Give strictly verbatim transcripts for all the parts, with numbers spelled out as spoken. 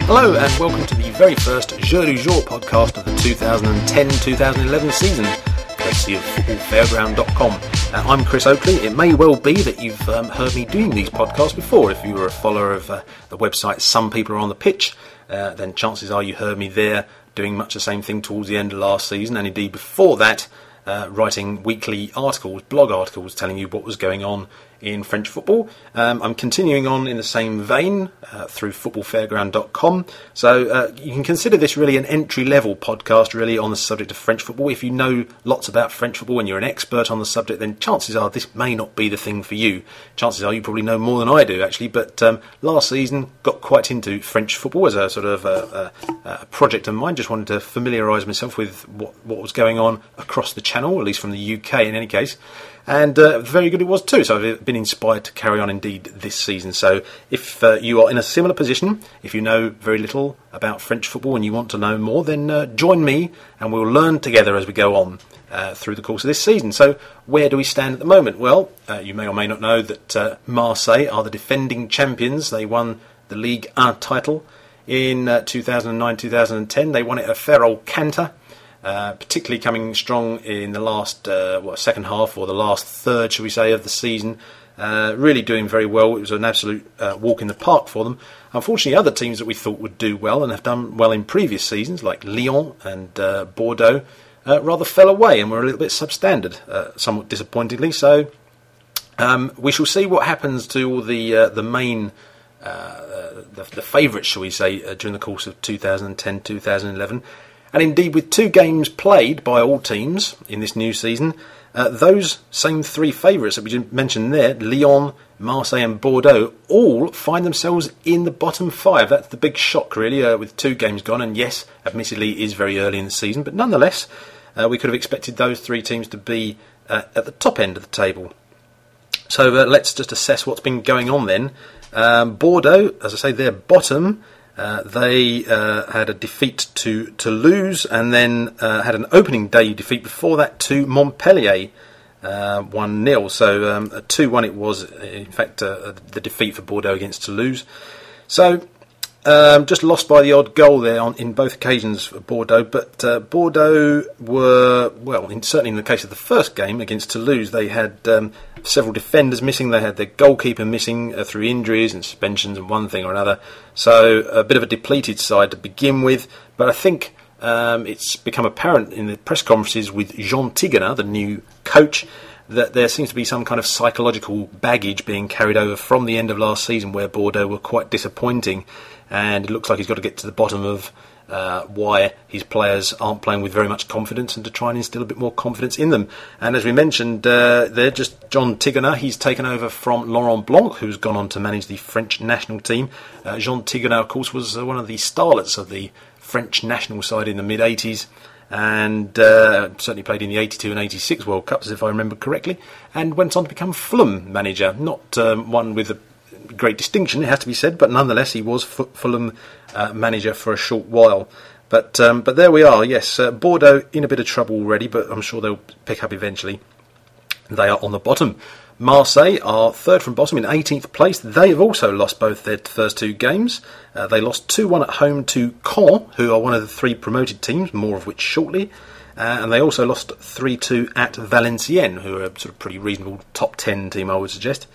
Hello and welcome to the very first Jeu du Jour podcast of the twenty ten twenty eleven season, courtesy of football fairground dot com. Uh, I'm Chris Oakley. It may well be that you've um, heard me doing these podcasts before. If you were a follower of uh, the website Some People Are On The Pitch, uh, then chances are you heard me there doing much the same thing towards the end of last season, and indeed before that, uh, writing weekly articles, blog articles, telling you what was going on in French football. Um, I'm continuing on in the same vein uh, through football fairground dot com. So uh, you can consider this really an entry-level podcast really on the subject of French football. If you know lots about French football and you're an expert on the subject, then chances are this may not be the thing for you. Chances are you probably know more than I do, actually. But um, last season, got quite into French football as a sort of a, a, a project of mine. Just wanted to familiarise myself with what, what was going on across the channel, at least from the U K in any case. And uh, very good it was too, so I've been inspired to carry on indeed this season. So if uh, you are in a similar position, if you know very little about French football and you want to know more, then uh, join me and we'll learn together as we go on uh, through the course of this season. So where do we stand at the moment? Well, uh, you may or may not know that uh, Marseille are the defending champions. They won the Ligue one title in uh, two thousand nine two thousand ten. They won it a fair old canter. Uh, particularly coming strong in the last uh, what, second half or the last third, shall we say, of the season. Uh, really doing very well. It was an absolute uh, walk in the park for them. Unfortunately, other teams that we thought would do well and have done well in previous seasons, like Lyon and uh, Bordeaux, uh, rather fell away and were a little bit substandard, uh, somewhat disappointingly. So um, we shall see what happens to all the uh, the main uh, the, the favourites, shall we say, uh, during the course of two thousand ten two thousand eleven. And indeed, with two games played by all teams in this new season, uh, those same three favourites that we just mentioned there, Lyon, Marseille and Bordeaux, all find themselves in the bottom five. That's the big shock, really, uh, with two games gone. And yes, admittedly, it is very early in the season, but nonetheless, uh, we could have expected those three teams to be uh, at the top end of the table. So uh, let's just assess what's been going on then. Um, Bordeaux, as I say, they're bottom. Uh, they uh, had a defeat to Toulouse and then uh, had an opening day defeat before that to Montpellier, uh, one nil. So um, a two one it was, in fact, uh, the defeat for Bordeaux against Toulouse. So um, just lost by the odd goal there on, in both occasions for Bordeaux. But uh, Bordeaux were, well, in, certainly in the case of the first game against Toulouse, they had um, several defenders missing. They had their goalkeeper missing uh, through injuries and suspensions and one thing or another. So a bit of a depleted side to begin with. But I think um, it's become apparent in the press conferences with Jean Tigana, the new coach, that there seems to be some kind of psychological baggage being carried over from the end of last season where Bordeaux were quite disappointing. And it looks like he's got to get to the bottom of Uh, why his players aren't playing with very much confidence and to try and instill a bit more confidence in them. And as we mentioned, uh, they're just John Tigana. He's taken over from Laurent Blanc, who's gone on to manage the French national team. Uh, Jean Tigana, of course, was uh, one of the starlets of the French national side in the mid-eighties and uh, certainly played in the eighty-two and eighty-six World Cups, if I remember correctly, and went on to become Fulham manager. Not um, one with a great distinction, it has to be said, but nonetheless he was F- Fulham uh, manager for a short while. But um, but there we are, yes. Uh, Bordeaux in a bit of trouble already, but I'm sure they'll pick up eventually. They are on the bottom. Marseille are third from bottom in eighteenth place. They have also lost both their first two games. Uh, they lost two one at home to Caen, who are one of the three promoted teams, more of which shortly. Uh, and they also lost three two at Valenciennes, who are a sort of pretty reasonable top ten team, I would suggest.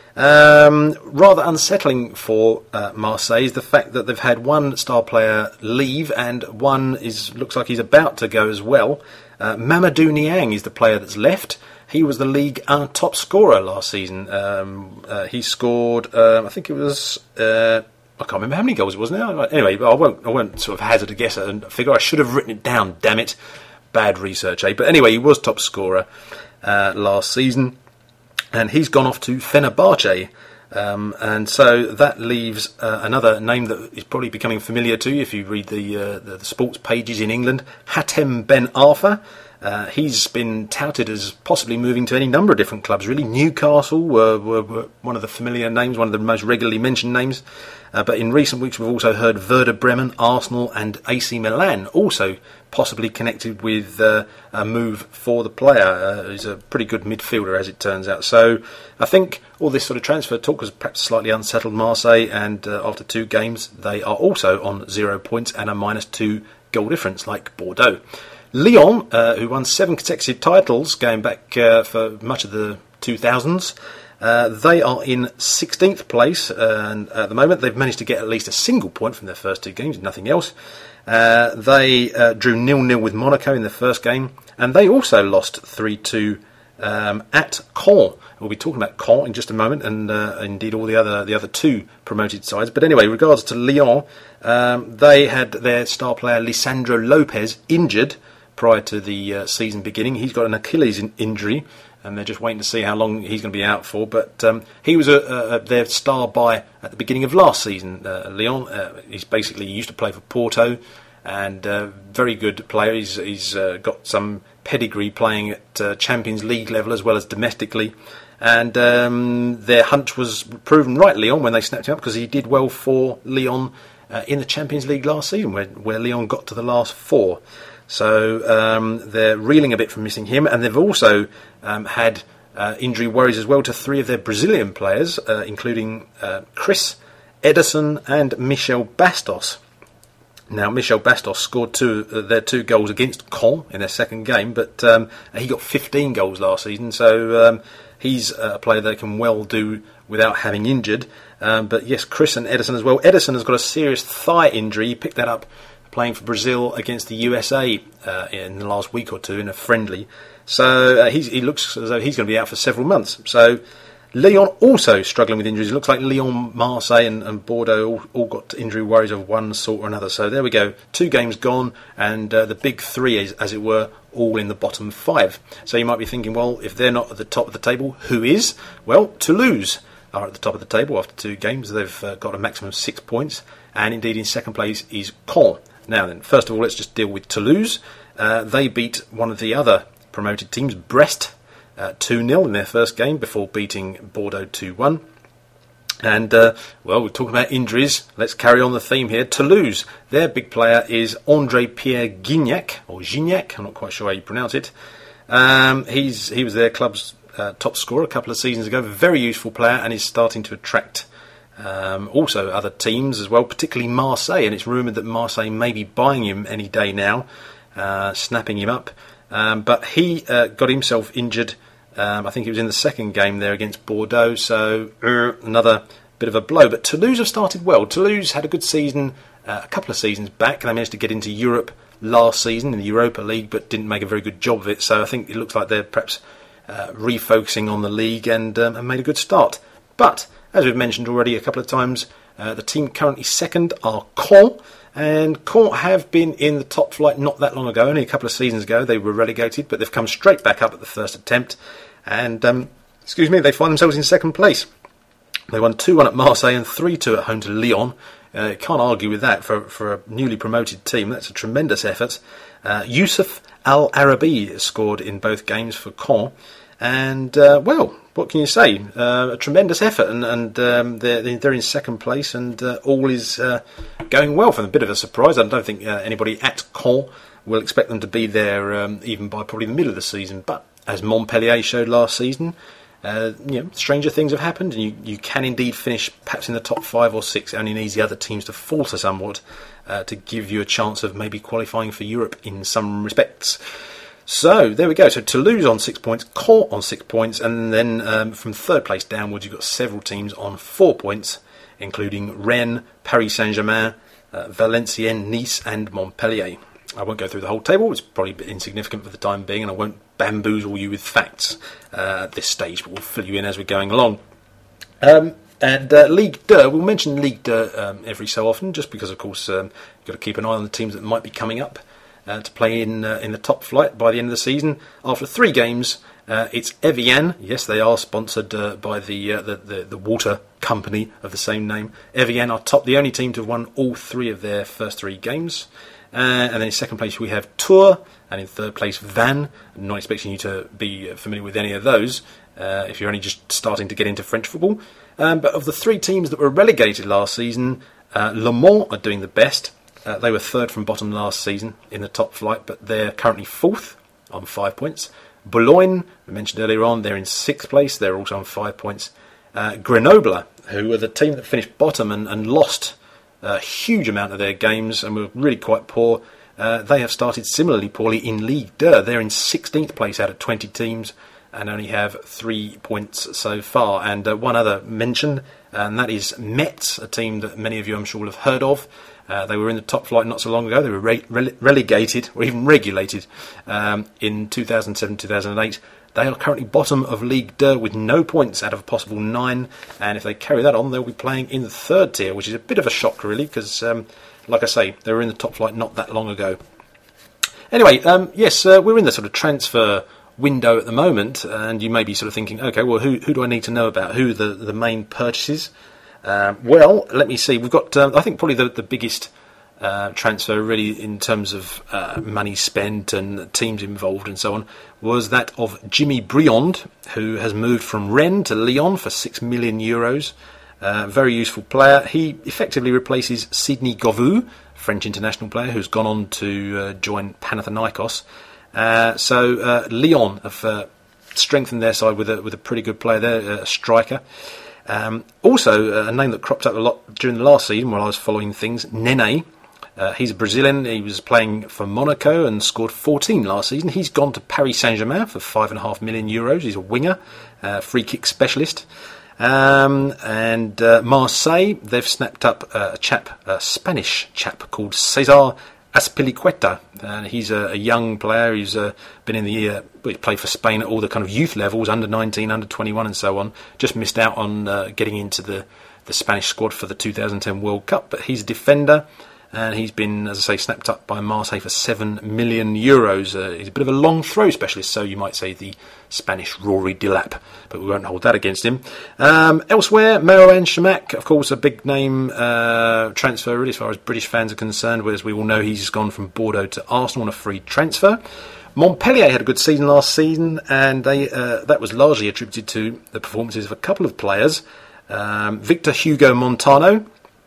Um, rather unsettling for uh, Marseille is the fact that they've had one star player leave and one is looks like he's about to go as well. Uh, Mamadou Niang is the player that's left. He was the Ligue one top scorer last season. Um, uh, he scored, uh, I think it was, uh, I can't remember how many goals it was now. Anyway, I won't, I won't sort of hazard a guess at a figure. I should have written it down, damn it. Bad research, eh? But anyway, he was top scorer uh, last season. And he's gone off to Fenerbahce. Um, and so that leaves uh, another name that is probably becoming familiar to you if you read the, uh, the, the sports pages in England, Hatem Ben Arfa. Uh, he's been touted as possibly moving to any number of different clubs, really. Newcastle were, were, were one of the familiar names, one of the most regularly mentioned names. Uh, but in recent weeks, we've also heard Werder Bremen, Arsenal, and A C Milan also possibly connected with uh, a move for the player. Uh, he's a pretty good midfielder, as it turns out. So I think all this sort of transfer talk has perhaps slightly unsettled Marseille, and uh, after two games, they are also on zero points and a minus two goal difference, like Bordeaux. Lyon, uh, who won seven consecutive titles going back uh, for much of the two thousands, uh, they are in sixteenth place, uh, and at the moment they've managed to get at least a single point from their first two games, nothing else. Uh, they uh, drew nil nil with Monaco in the first game, and they also lost three two um, at Caen. We'll be talking about Caen in just a moment, and uh, indeed all the other the other two promoted sides. But anyway, regards to Lyon, um, they had their star player Lisandro Lopez injured prior to the uh, season beginning. He's got an Achilles in- injury, and they're just waiting to see how long he's going to be out for. But um, he was a, a, their star by at the beginning of last season. Uh, Lyon, uh, he's basically he used to play for Porto, and uh, very good player. He's, he's uh, got some pedigree playing at uh, Champions League level as well as domestically. And um, their hunch was proven right, Lyon, when they snapped him up, because he did well for Lyon uh, in the Champions League last season, where, where Lyon got to the last four. So um, they're reeling a bit from missing him, and they've also um, had uh, injury worries as well to three of their Brazilian players, uh, including uh, Chris, Ederson and Michel Bastos. Now, Michel Bastos scored two uh, their two goals against Caen in their second game, but um, he got fifteen goals last season, so um, he's a player that can well do without having injured. Um, but yes, Chris and Ederson as well. Ederson has got a serious thigh injury. He picked that up playing for Brazil against the U S A uh, in the last week or two in a friendly. So uh, he's, he looks as though he's going to be out for several months. So Lyon also struggling with injuries. It looks like Lyon, Marseille and, and Bordeaux all, all got injury worries of one sort or another. So there we go. Two games gone, and uh, the big three, as, as it were, all in the bottom five. So you might be thinking, well, if they're not at the top of the table, who is? Well, Toulouse are at the top of the table after two games. They've uh, got a maximum of six points. And indeed in second place is Caen. Now then, first of all, let's just deal with Toulouse. Uh, they beat one of the other promoted teams, Brest, uh, two nil in their first game before beating Bordeaux two one. And, uh, well, we're talking about injuries. Let's carry on the theme here. Toulouse, their big player is André-Pierre Gignac, or Gignac, I'm not quite sure how you pronounce it. Um, he's He was their club's uh, top scorer a couple of seasons ago. Very useful player, and is starting to attract Um, also other teams as well, particularly Marseille, and it's rumoured that Marseille may be buying him any day now, uh, snapping him up. Um, but he uh, got himself injured, um, I think it was in the second game there against Bordeaux, so uh, another bit of a blow. But Toulouse have started well. Toulouse had a good season uh, a couple of seasons back, and they managed to get into Europe last season in the Europa League, but didn't make a very good job of it, so I think it looks like they're perhaps uh, refocusing on the league and, um, and made a good start. But as we've mentioned already a couple of times, uh, the team currently second are Caen, and Caen have been in the top flight not that long ago, only a couple of seasons ago. They were relegated, but they've come straight back up at the first attempt, and um, excuse me, they find themselves in second place. They won two one at Marseille and three two at home to Lyon. Uh, can't argue with that for, for a newly promoted team. That's a tremendous effort. Uh, Youssef Al Arabi scored in both games for Caen, and uh, well, what can you say? Uh, a tremendous effort, and, and um, they're, they're in second place, and uh, all is uh, going well for them. A bit of a surprise. I don't think uh, anybody at Caen will expect them to be there um, even by probably the middle of the season. But as Montpellier showed last season, uh, you know, stranger things have happened, and you, you can indeed finish perhaps in the top five or six. It only needs the other teams to falter somewhat uh, to give you a chance of maybe qualifying for Europe in some respects. So, there we go. So, Toulouse on six points, Caen on six points, and then um, from third place downwards, you've got several teams on four points, including Rennes, Paris Saint-Germain, uh, Valenciennes, Nice, and Montpellier. I won't go through the whole table. It's probably a bit insignificant for the time being, and I won't bamboozle you with facts uh, at this stage, but we'll fill you in as we're going along. Um, and uh, Ligue two, we'll mention Ligue two um, every so often, just because, of course, um, you've got to keep an eye on the teams that might be coming up Uh, to play in uh, in the top flight by the end of the season. After three games, uh, it's Evian. Yes, they are sponsored uh, by the, uh, the, the the water company of the same name. Evian are top, the only team to have won all three of their first three games. Uh, and then in second place we have Tours, and in third place Vannes. I'm not expecting you to be familiar with any of those uh, if you're only just starting to get into French football. Um, but of the three teams that were relegated last season, uh, Le Mans are doing the best. Uh, they were third from bottom last season in the top flight, but they're currently fourth on five points. Boulogne, we mentioned earlier on, they're in sixth place. They're also on five points. Uh, Grenoble, who were the team that finished bottom and, and lost a huge amount of their games and were really quite poor, uh, they have started similarly poorly in Ligue two. They're in sixteenth place out of twenty teams and only have three points so far. And uh, one other mention, and that is Metz, a team that many of you I'm sure will have heard of. Uh, they were in the top flight not so long ago. They were re- rele- relegated, or even regulated, um, in two thousand seven two thousand eight. They are currently bottom of Ligue two with no points out of a possible nine. And if they carry that on, they'll be playing in the third tier, which is a bit of a shock, really, because, um, like I say, they were in the top flight not that long ago. Anyway, um, yes, uh, we're in the sort of transfer window at the moment, and you may be sort of thinking, okay, well, who, who do I need to know about? Who are the, the main purchases? Um, well, let me see. We've got, uh, I think, probably the, the biggest uh, transfer, really, in terms of uh, money spent and teams involved and so on, was that of Jimmy Briand, who has moved from Rennes to Lyon for six million euros. Uh, very useful player. He effectively replaces Sidney Govou, French international player, who's gone on to uh, join Panathinaikos. Uh, so uh, Lyon have uh, strengthened their side with a with a pretty good player there, a striker. Um, also, uh, a name that cropped up a lot during the last season while I was following things, Nene. Uh, he's a Brazilian. He was playing for Monaco and scored fourteen last season. He's gone to Paris Saint-Germain for five and a half million euros. He's a winger, uh, free kick specialist. Um, and uh, Marseille, they've snapped up uh, a chap, a Spanish chap called Cesar Azpilicueta. Uh, he's a, a young player. He's uh, been in the uh, he's played for Spain at all the kind of youth levels, under nineteen, under twenty-one, and so on. Just missed out on uh, getting into the, the Spanish squad for the two thousand ten World Cup, but he's a defender, and he's been, as I say, snapped up by Marseille for seven million euros. Uh, he's a bit of a long throw specialist, so you might say the Spanish Rory Delap, but we won't hold that against him. Um, elsewhere, Marouane Chamakh, of course, a big name uh, transfer really as far as British fans are concerned, whereas we all know he's gone from Bordeaux to Arsenal on a free transfer. Montpellier had a good season last season, and they uh, that was largely attributed to the performances of a couple of players. Um, Victor Hugo Montano,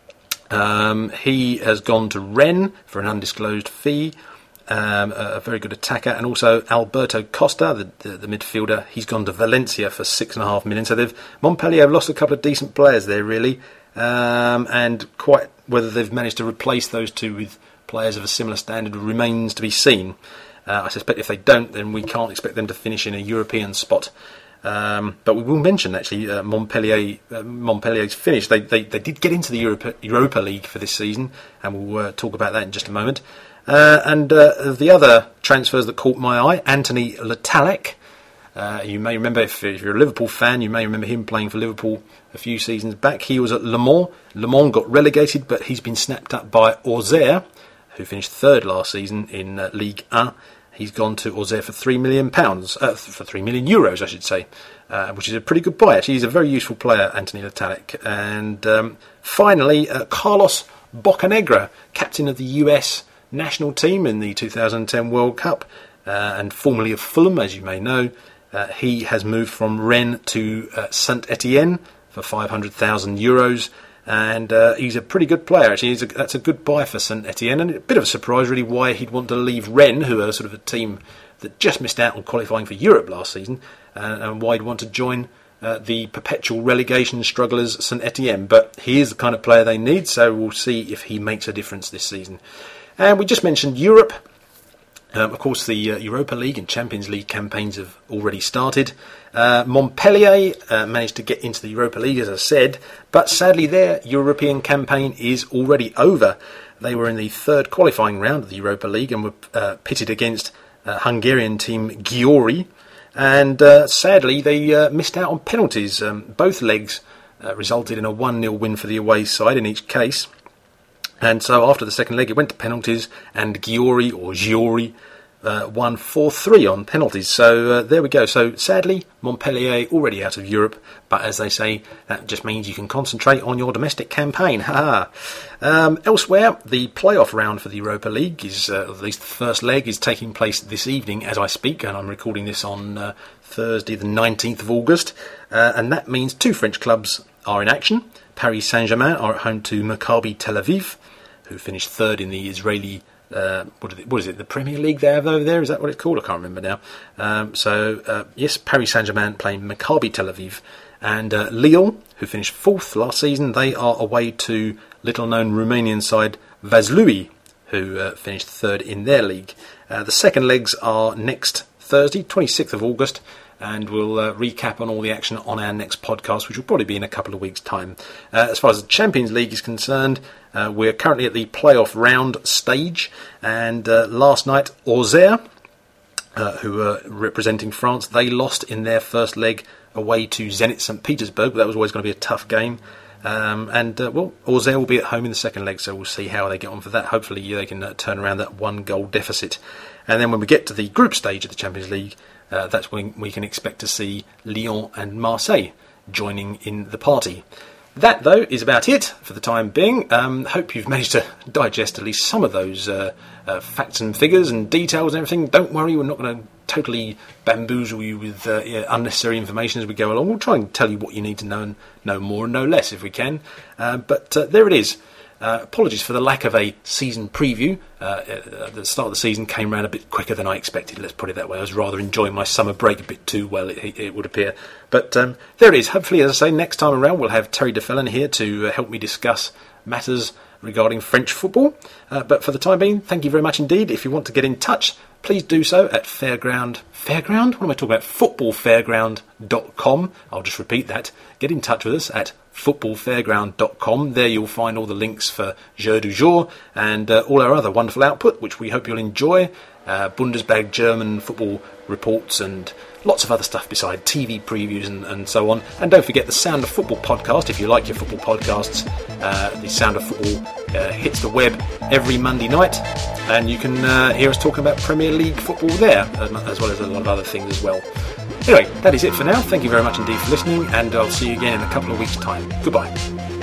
um, he has gone to Rennes for an undisclosed fee. Um, a, a very good attacker, and also Alberto Costa, the, the, the midfielder. He's gone to Valencia for six and a half million. So they've Montpellier have lost a couple of decent players there, really, um, and quite whether they've managed to replace those two with players of a similar standard remains to be seen. Uh, I suspect if they don't, then we can't expect them to finish in a European spot. Um, but we will mention actually uh, Montpellier. Uh, Montpellier's finish. They, they they did get into the Europa, Europa League for this season, and we'll uh, talk about that in just a moment. Uh, and uh, the other transfers that caught my eye, Anthony Letalec. Uh, you may remember, if, if you're a Liverpool fan, you may remember him playing for Liverpool a few seasons back. He was at Le Mans. Le Mans got relegated, but he's been snapped up by Auxerre, who finished third last season in uh, Ligue one. He's gone to Auxerre for three million pounds, uh, for three million euros, I should say, uh, which is a pretty good buy. Actually, he's a very useful player, Anthony Letalec. And um, finally, uh, Carlos Bocanegra, captain of the U S national team in the two thousand ten World Cup, uh, and formerly of Fulham, as you may know. Uh, he has moved from Rennes to uh, Saint Etienne for five hundred thousand euros, and uh, he's a pretty good player. Actually, he's a, that's a good buy for Saint Etienne, and a bit of a surprise, really, why he'd want to leave Rennes, who are sort of a team that just missed out on qualifying for Europe last season, uh, and why he'd want to join uh, the perpetual relegation strugglers Saint Etienne. But he is the kind of player they need, so we'll see if he makes a difference this season. And we just mentioned Europe. Um, of course, the uh, Europa League and Champions League campaigns have already started. Uh, Montpellier uh, managed to get into the Europa League, as I said, but sadly their European campaign is already over. They were in the third qualifying round of the Europa League and were uh, pitted against uh, Hungarian team Győri, and uh, sadly they uh, missed out on penalties. Um, both legs uh, resulted in a one nil win for the away side in each case. And so after the second leg, it went to penalties, and Győri, or Győri, uh, won four three on penalties. So uh, there we go. So sadly, Montpellier already out of Europe, but as they say, that just means you can concentrate on your domestic campaign. Ha um, Elsewhere, the playoff round for the Europa League, is uh, at least the first leg, is taking place this evening as I speak, and I'm recording this on uh, Thursday the nineteenth of August, uh, and that means two French clubs are in action. Paris Saint-Germain are at home to Maccabi Tel Aviv, who finished third in the Israeli, uh, what, is it, what is it, the Premier League they have over there? Is that what it's called? I can't remember now. Um, so, uh, yes, Paris Saint-Germain playing Maccabi Tel Aviv. And uh, Lyon, who finished fourth last season, they are away to little-known Romanian side Vaslui, who uh, finished third in their league. Uh, the second legs are next Thursday, twenty-sixth of August, and we'll uh, recap on all the action on our next podcast, which will probably be in a couple of weeks' time. Uh, as far as the Champions League is concerned, uh, we're currently at the playoff round stage, and uh, last night, Auxerre, uh, who are representing France, they lost in their first leg away to Zenit Saint Petersburg. That was always going to be a tough game. Um, and, uh, well, Auxerre will be at home in the second leg, so we'll see how they get on for that. Hopefully they can uh, turn around that one-goal deficit. And then when we get to the group stage of the Champions League, uh, that's when we can expect to see Lyon and Marseille joining in the party. That, though, is about it for the time being. Um, hope you've managed to digest at least some of those uh, uh, facts and figures and details and everything. Don't worry, we're not going to totally bamboozle you with uh, yeah, unnecessary information as we go along. We'll try and tell you what you need to know and know more and know less if we can. Uh, but uh, there it is. Uh, apologies for the lack of a season preview. Uh, at the start of the season came around a bit quicker than I expected, let's put it that way. I was rather enjoying my summer break a bit too well, it, it would appear. But um, there it is. Hopefully, as I say, next time around we'll have Terry DeFellon here to uh, help me discuss matters regarding French football. Uh, but for the time being, thank you very much indeed. If you want to get in touch, please do so at Fairground. Fairground? What am I talking about? football fairground dot com. I'll just repeat that. Get in touch with us at football fairground dot com. There you'll find all the links for Jeu du Jour and uh, all our other wonderful output, which we hope you'll enjoy. Uh, Bundesliga German football reports and lots of other stuff beside T V previews and, and so on. And don't forget the Sound of Football podcast. If you like your football podcasts, uh, the Sound of Football uh, hits the web every Monday night, and you can uh, hear us talking about Premier League football there, as well as a lot of other things as well. Anyway, that is it for now. Thank you very much indeed for listening, and I'll see you again in a couple of weeks' time. Goodbye.